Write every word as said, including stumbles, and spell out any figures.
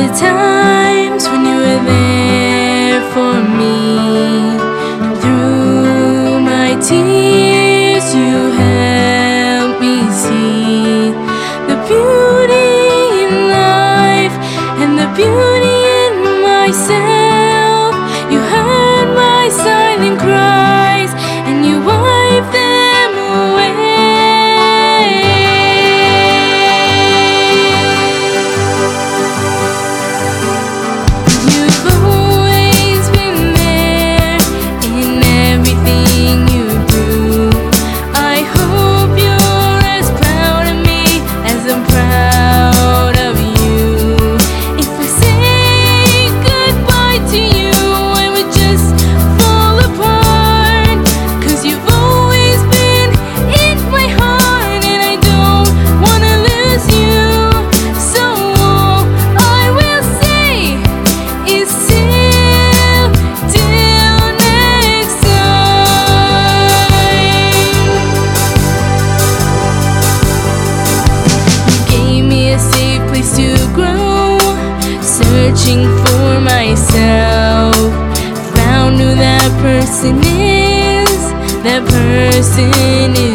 the times when you were there for me. Through my tears you helped me see the beauty in life and the beauty in myself. You heard my silent cries and you wiped them away. You've always been there in everything you do. I hope you're as proud of me as I'm proud of you. If I say goodbye to you, I would just fall apart, 'cause you've always been in my heart and I don't wanna lose you. So all I will say is till, till next time. You gave me a safe place to grow, searching for myself. Found who that person is, that person is